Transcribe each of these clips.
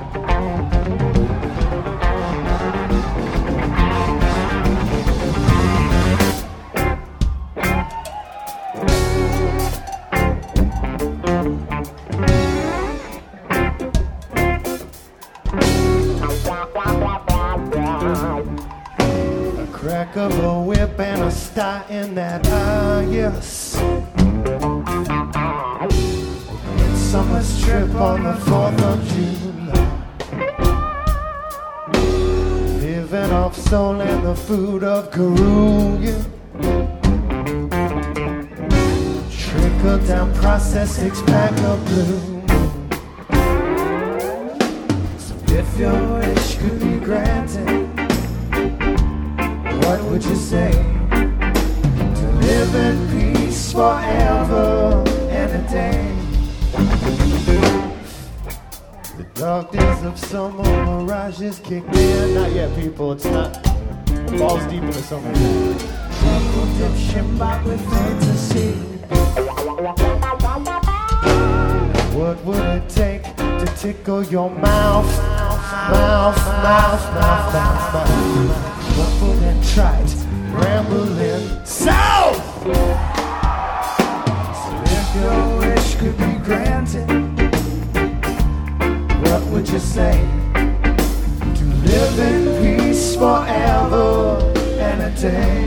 Crack of a whip and a star in that eye, yes. Summer's trip on the 4th of July. Living off soul and the food of Karoo, yeah. Trickle down process, 6-pack of blue. So if your wish could be granted, what would you say? To live in peace forever and a day. The dark days of summer mirages kicked in. Not yet, people, it's not. Balls deep in the summer. Trouble dip shimbot with fantasy. What would it take to tickle your mouth? Mouth, mouth, mouth, mouth, mouth. Ruffled and trite, rambling south. So if your wish could be granted, what would you say? To live in peace forever and a day.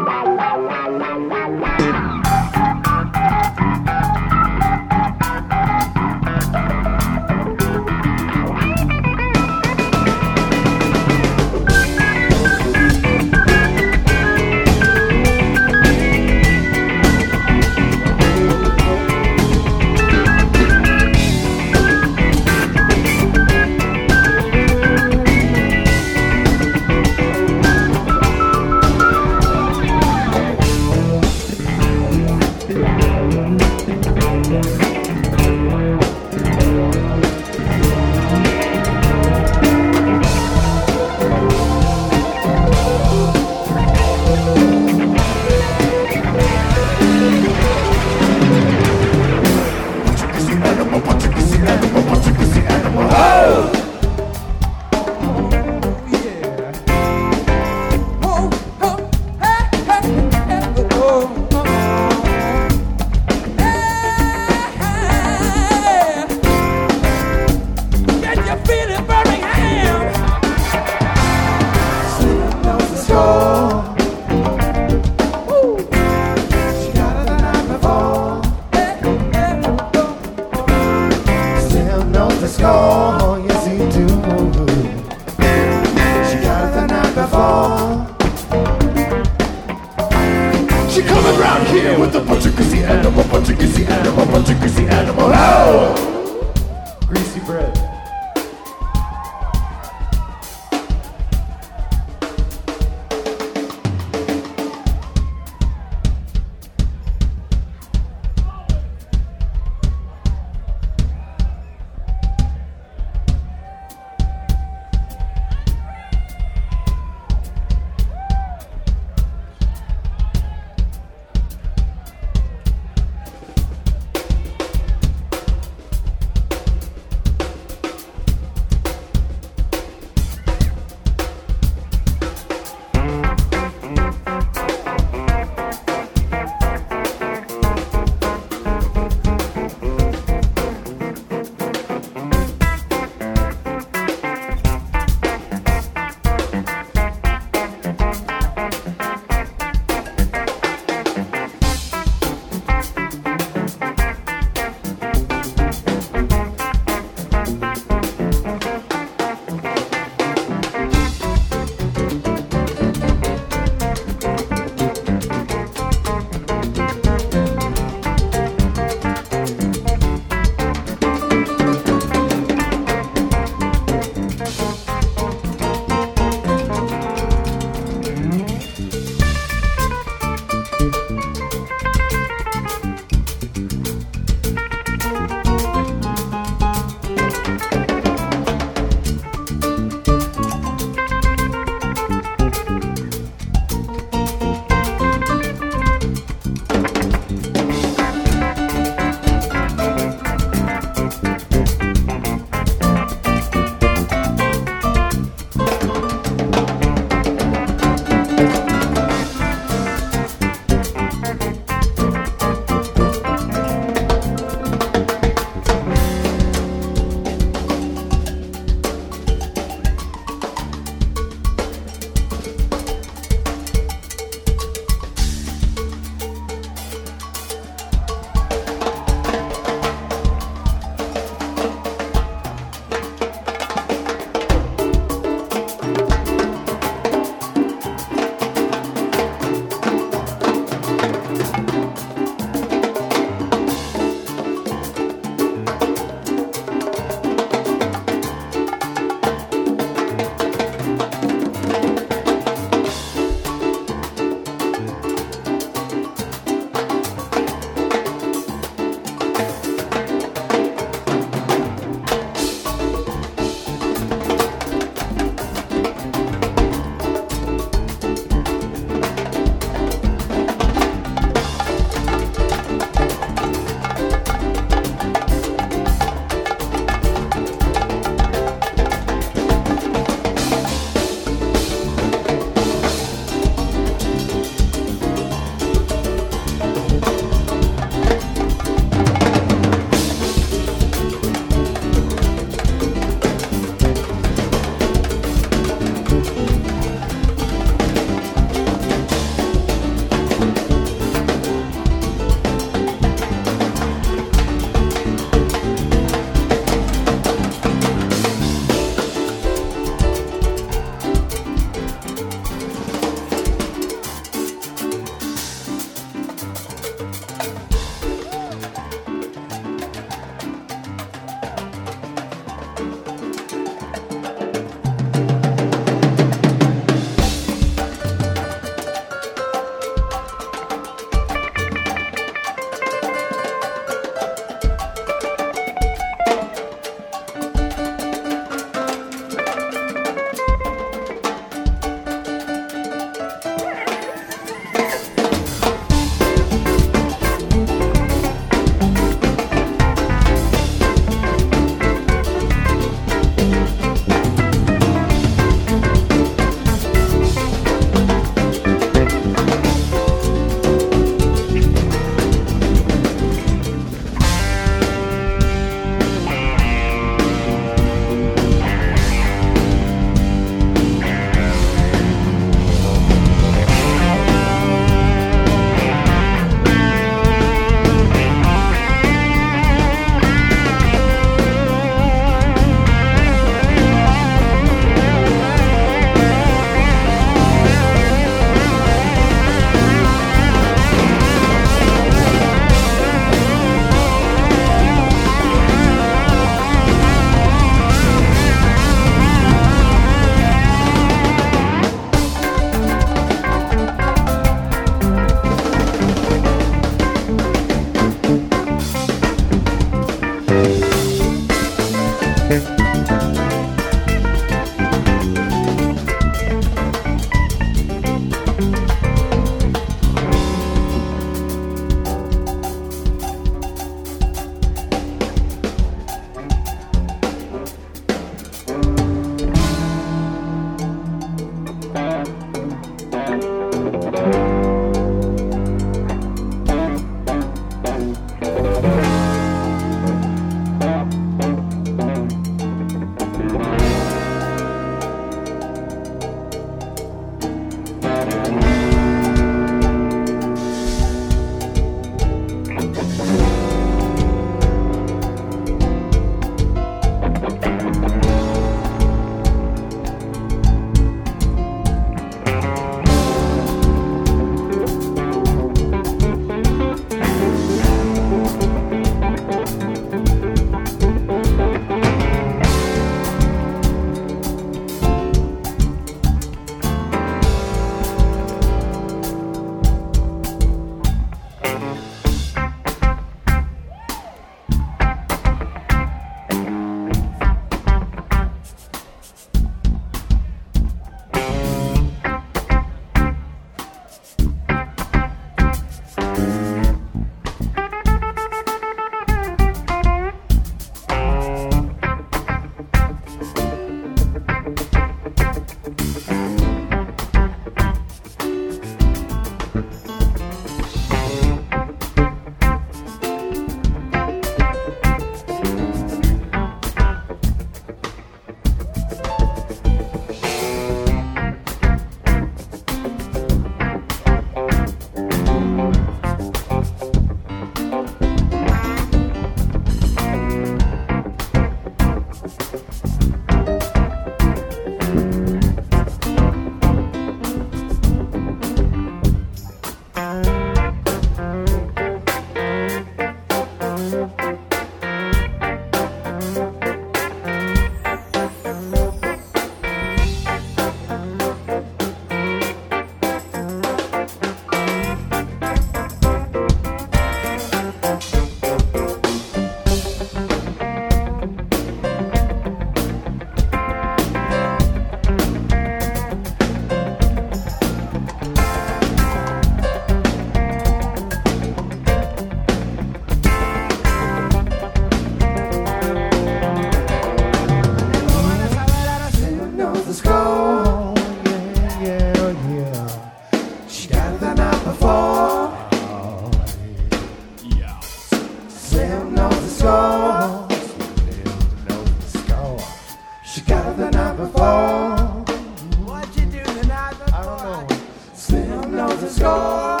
Slim knows the score. Slim knows the score. She got it the night before. What'd you do the night before? I don't know. Slim knows the score.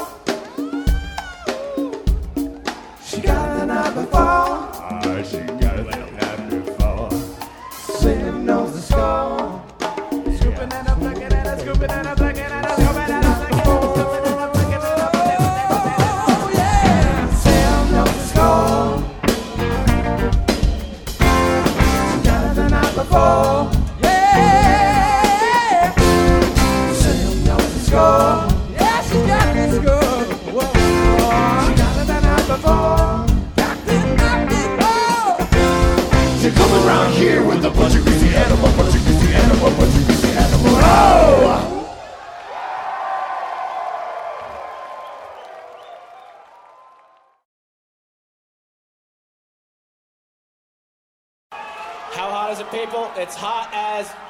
She got it the night before. She got it the night before. Slim knows the score. Scooping and I'm plugging and I'm scooping and I'm plugging and I'm scooping and I'm plugging and I'm scooping and I'm plugging and I'm plugging. Oh yeah! Slim knows the score. She got it the night before. Yeah! Slim knows the score. Yeah, she got this good. Whoa. She got it the night before. She come around here with a bunch of greasy animal, bunch of greasy animal, bunch of greasy animal. Oh! How hot is it, people? It's hot as